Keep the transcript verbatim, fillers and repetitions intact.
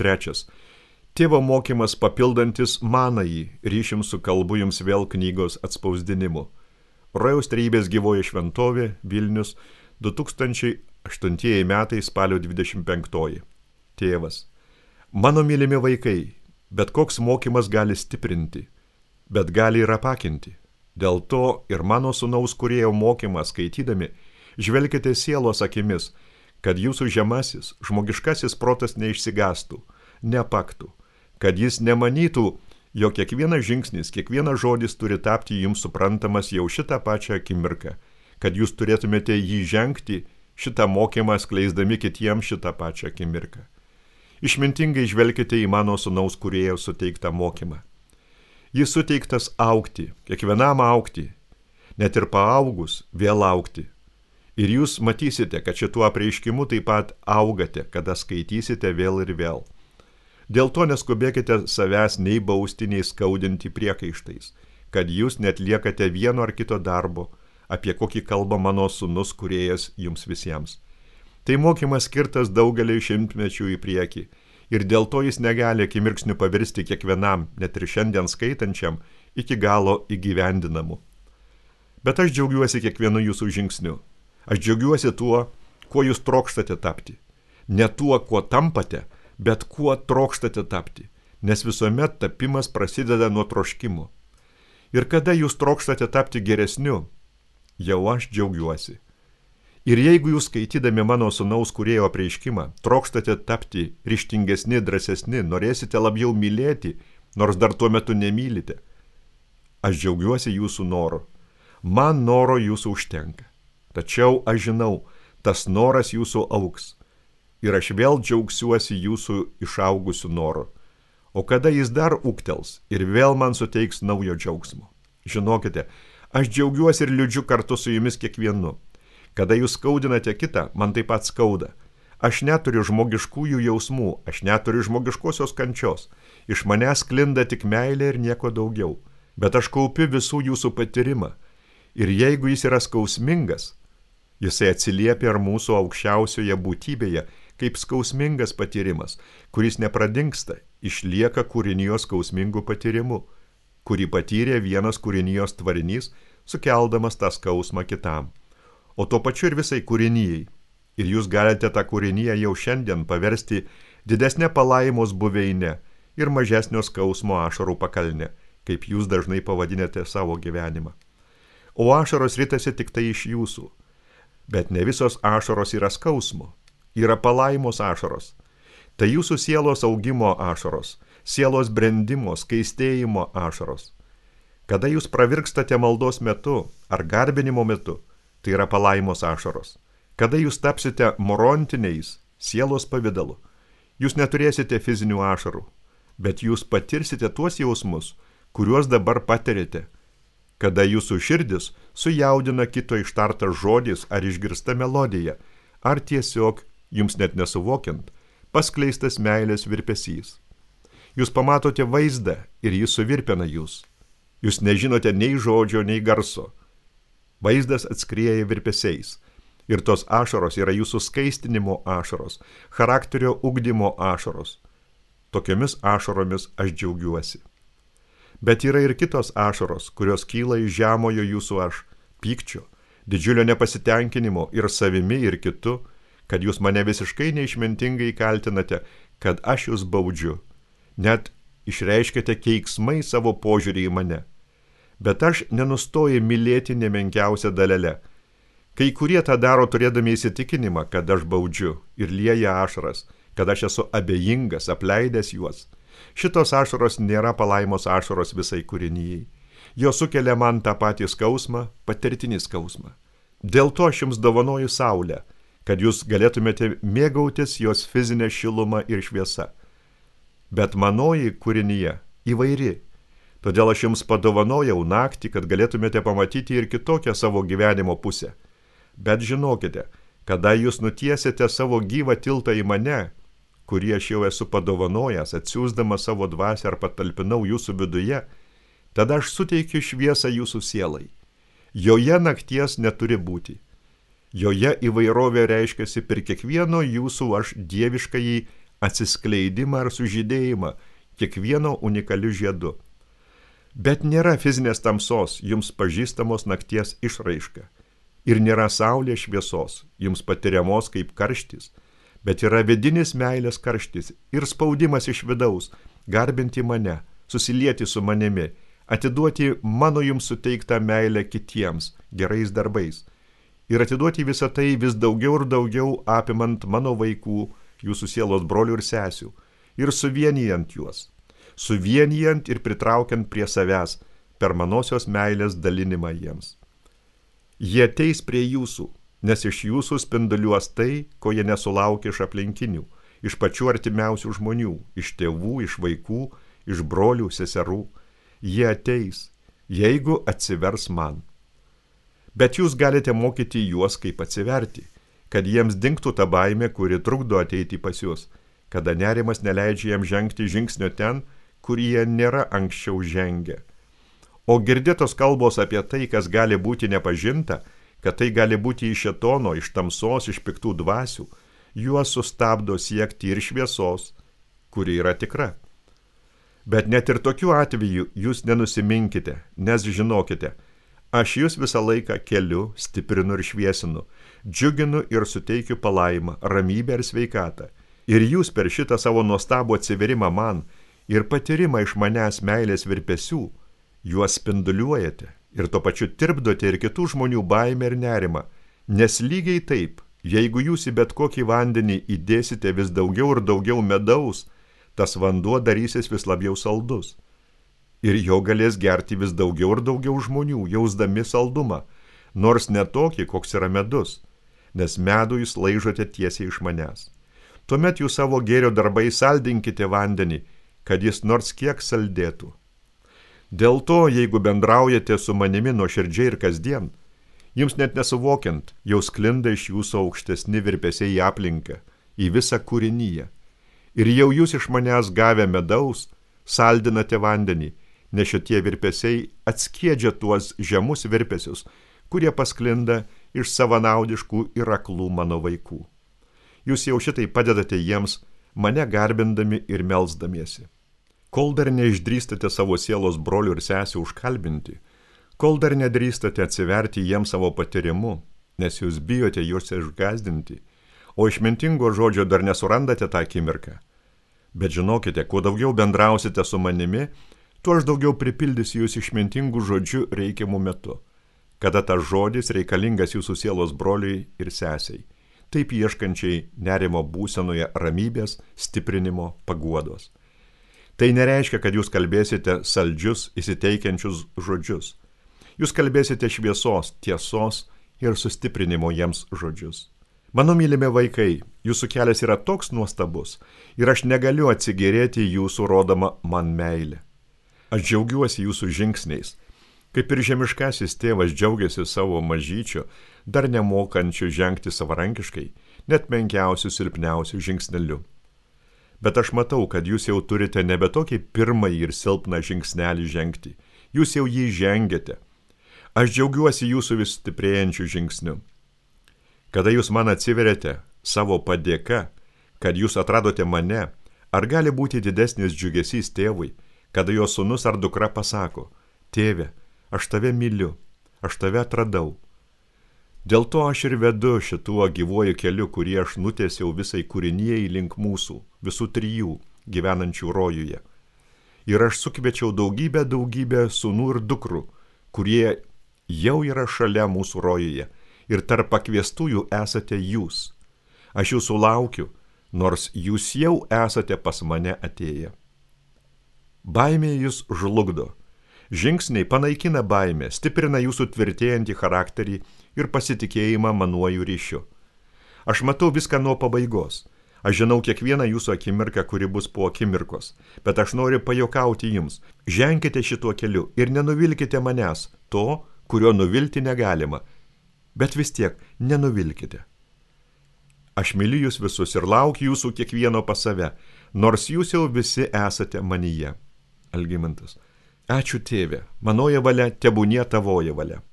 trečias. Tėvo mokymas papildantis manąjį ryšim su kalbu jums vėl knygos atspausdinimu. Rojaus Trejybės gyvoji šventovė, Vilnius, du tūkstančiai aštuntieji metai spalio dvidešimt penktoji. Tėvas. Mano mylimi vaikai, bet koks mokymas gali stiprinti, bet gali ir apakinti. Dėl to ir mano sūnaus kūrėjo mokymą skaitydami, žvelkite sielos akimis, kad jūsų žemasis, žmogiškasis protas neišsigastų, nepaktų, kad jis nemanytų, jog kiekvienas žingsnis, kiekvienas žodis turi tapti jums suprantamas jau šitą pačią akimirką, kad jūs turėtumėte jį žengti, šitą mokymą skleisdami kitiems šitą pačią akimirką. Išmintingai žvelkite į mano sūnaus kūrėjo suteiktą mokymą. Jis suteiktas augti, kiekvienam augti, net ir paaugus vėl augti. Ir jūs matysite, kad šituo apreiškimu taip pat augate, kada skaitysite vėl ir vėl. Dėl to neskubėkite savęs nei bausti, nei skaudinti priekaištais, kad jūs net liekate vieno ar kito darbo, apie kokį kalba mano sūnus kūrėjas jums visiems. Tai mokymas skirtas daugeliai šimtmečių į priekį, ir dėl to jis negali akimirksniu pavirsti kiekvienam, net ir šiandien skaitančiam, iki galo įgyvendinamu. Bet aš džiaugiuosi kiekvienu jūsų žingsniu. Aš džiaugiuosi tuo, kuo jūs trokštate tapti. Ne tuo, kuo tampate, bet kuo trokštate tapti, nes visuomet tapimas prasideda nuo troškimo. Ir kada jūs trokštate tapti geresniu, jau aš džiaugiuosi. Ir jeigu jūs skaitydami mano sūnaus kūrėjo apreiškimą, trokštate tapti ryžtingesni, drąsesni, norėsite labiau mylėti, nors dar tuo metu nemylite, aš džiaugiuosi jūsų noru. Man noro jūsų užtenka. Tačiau aš žinau, tas noras jūsų augs. Ir aš vėl džiaugsiuosi jūsų išaugusiu noru. O kada jis dar ūgtels ir vėl man suteiks naujo džiaugsmo. Žinokite, aš džiaugiuosi ir liūdžiu kartu su jumis kiekvienu. Kada jūs skaudinate kitą, man taip pat skauda. Aš neturiu žmogiškųjų jausmų, aš neturiu žmogiškosios kančios. Iš manęs sklinda tik meilė ir nieko daugiau. Bet aš kaupiu visų jūsų patyrimą. Ir jeigu jis yra skausmingas, jisai atsiliepia ir mūsų aukščiausioje būtybėje, kaip skausmingas patyrimas, kuris nepradingsta, išlieka kūrinijos skausmingų patyrimu, kurį patyrė vienas kūrinijos tvarinys, sukeldamas tą skausmą kitam. O tuo pačiu ir visai kūrinijai. Ir jūs galite tą kūriniją jau šiandien paversti didesnę palaimos buveinę ir mažesnio skausmo ašarų pakalnę, kaip jūs dažnai pavadinate savo gyvenimą. O ašaros ritasi tik tai iš jūsų. Bet ne visos ašaros yra skausmo. Yra palaimos ašaros. Tai jūsų sielos augimo ašaros, sielos brendimo, skaistėjimo ašaros. Kada jūs pravirkstate maldos metu ar garbinimo metu, tai yra palaimos ašaros. Kada jūs tapsite morontiniais, sielos pavidalu, jūs neturėsite fizinių ašarų, bet jūs patirsite tuos jausmus, kuriuos dabar patirite. Kada jūsų širdis sujaudina kito ištartas žodis ar išgirsta melodija, ar tiesiog, jums net nesuvokiant, paskleistas meilės virpesys. Jūs pamatote vaizdą ir jis suvirpina jūs. Jūs nežinote nei žodžio, nei garso. Vaizdas atskrieja virpesiais. Ir tos ašaros yra jūsų skaistinimo ašaros, charakterio ugdymo ašaros. Tokiomis ašaromis aš džiaugiuosi. Bet yra ir kitos ašaros, kurios kyla iš žemojo jūsų aš, pykčio, didžiulio nepasitenkinimo ir savimi ir kitu, kad jūs mane visiškai neišmintingai kaltinate, kad aš jūs baudžiu. Net išreiškite keiksmai savo požiūrį į mane. Bet aš nenustoju mylėti nemenkiausią dalelę. Kai kurie tą daro turėdami įsitikinimą, kad aš baudžiu ir lieja ašaras, kad aš esu abejingas, apleidęs juos. Šitos ašaros nėra palaimos ašaros visai kūrinijai. Jos sukelia man tą patį skausmą, patirtinį skausmą. Dėl to aš jums dovanoju saulę, kad jūs galėtumėte mėgautis jos fizinę šilumą ir šviesą. Bet manoji kūrinyje įvairi. Todėl aš jums padovanojau naktį, kad galėtumėte pamatyti ir kitokią savo gyvenimo pusę. Bet žinokite, kada jūs nutiesite savo gyvą tiltą į mane, kurį aš jau esu padovanojęs, atsiųsdamas savo dvasią ar patalpinau jūsų viduje, tada aš suteikiu šviesą jūsų sielai. Joje nakties neturi būti. Joje įvairovė reiškiasi per kiekvieno jūsų aš dieviškąjį atsiskleidimą ar sužydėjimą, kiekvieno unikaliu žiedu. Bet nėra fizinės tamsos, jums pažįstamos nakties išraiška. Ir nėra saulės šviesos, jums patiriamos kaip karštis, bet yra vidinis meilės karštis ir spaudimas iš vidaus, garbinti mane, susilieti su manimi, atiduoti mano jums suteiktą meilę kitiems gerais darbais ir atiduoti visą tai vis daugiau ir daugiau apimant mano vaikų, jūsų sielos brolių ir sesių ir suvienijant juos, suvienijant ir pritraukiant prie savęs per manosios meilės dalinimą jiems. Jie ateis prie jūsų, nes iš jūsų spinduliuos tai, ko jie nesulaukia iš aplinkinių, iš pačių artimiausių žmonių, iš tėvų, iš vaikų, iš brolių, seserų. Jie ateis, jeigu atsivers man. Bet jūs galite mokyti juos, kaip atsiverti, kad jiems dingtų ta baimė, kuri trukdo ateiti pas jūs, kada nerimas neleidžia jiems žengti žingsnio ten, kur jie nėra anksčiau žengę. O girdėtos kalbos apie tai, kas gali būti nepažinta, kad tai gali būti iš šėtono, iš tamsos, iš piktų dvasių, juos sustabdo siekti ir šviesos, kuri yra tikra. Bet net ir tokiu atveju jūs nenusiminkite, nes žinokite, aš jūs visą laiką keliu, stiprinu ir šviesinu, džiuginu ir suteikiu palaimą, ramybę ir sveikatą. Ir jūs per šitą savo nuostabų atsiverimą man ir patyrimą iš manęs meilės virpesių, juos spinduliuojate ir tuo pačiu tirpdote ir kitų žmonių baimę ir nerimą, nes lygiai taip, jeigu jūs į bet kokį vandenį įdėsite vis daugiau ir daugiau medaus, tas vanduo darysis vis labiau saldus. Ir jo galės gerti vis daugiau ir daugiau žmonių, jausdami saldumą, nors ne tokį, koks yra medus, nes medų jūs laižote tiesiai iš manęs. Tuomet jūs savo gėrio darbai saldinkite vandenį, kad jis nors kiek saldėtų. Dėl to, jeigu bendraujate su manimi nuoširdžiai ir kasdien, jums net nesuvokiant, jau sklinda iš jūsų aukštesni virpesiai į aplinką, į visą kūrinyje. Ir jau jūs iš manęs gavę medaus, saldinate vandenį, nes šitie virpesiai atskiedžia tuos žemus virpesius, kurie pasklinda iš savanaudiškų ir aklų mano vaikų. Jūs jau šitai padedate jiems, mane garbindami ir melsdamiesi. Kol dar neišdrįstate savo sielos brolių ir sesių užkalbinti, kol dar nedrįstate atsiverti jiems savo patyrimu, nes jūs bijote juos išgazdinti, o išmintingo žodžio dar nesurandate tą akimirką. Bet žinokite, kuo daugiau bendrausite su manimi, tuo aš daugiau pripildysiu jūs išmintingų žodžių reikiamų metu, kada tas žodis reikalingas jūsų sielos broliui ir sesiai, taip ieškančiai nerimo būsenoje ramybės, stiprinimo, paguodos. Tai nereiškia, kad jūs kalbėsite saldžius, įsiteikiančius žodžius. Jūs kalbėsite šviesos, tiesos ir sustiprinimo jiems žodžius. Mano mylimi vaikai, jūsų kelias yra toks nuostabus ir aš negaliu atsigėrėti jūsų rodama man meilę. Aš džiaugiuosi jūsų žingsniais, kaip ir žemiškasis tėvas džiaugiasi savo mažyčiu, dar nemokančiu žengti savarankiškai, net menkiausių silpniausių žingsneliu. Bet aš matau, kad jūs jau turite nebe tokį pirmąjį ir silpną žingsnelį žengti. Jūs jau jį žengiate. Aš džiaugiuosi jūsų vis stiprėjančių žingsnių. Kada jūs man atsiverėte savo padėka, kad jūs atradote mane, ar gali būti didesnis džiugesys tėvui, kada jo sūnus ar dukra pasako, tėve, aš tave myliu, aš tave atradau. Dėl to aš ir vedu šituo gyvuoju keliu, kurį aš nutiesiau visai kūrinijai link mūsų, visų trijų, gyvenančių rojuje. Ir aš sukviečiau daugybę, daugybę sūnų ir dukrų, kurie jau yra šalia mūsų rojuje, ir tarp pakviestųjų esate jūs. Aš jūsų laukiu, nors jūs jau esate pas mane atėję. Baimė jūs žlugdo. Žingsniai panaikina baimę, stiprina jūsų tvirtėjantį charakterį ir pasitikėjimą manuoju ryšiu. Aš matau viską nuo pabaigos. Aš žinau kiekvieną jūsų akimirką, kuri bus po akimirkos, bet aš noriu pajokauti jums. Ženkite šituo keliu ir nenuvilkite manęs, to, kurio nuvilti negalima, bet vis tiek nenuvilkite. Aš myliu jūs visus ir laukiu jūsų kiekvieno pas save, nors jūs jau visi esate manyje. Algimantas. Ačiū tėve, manoji valia, tebūnie tavoji valia.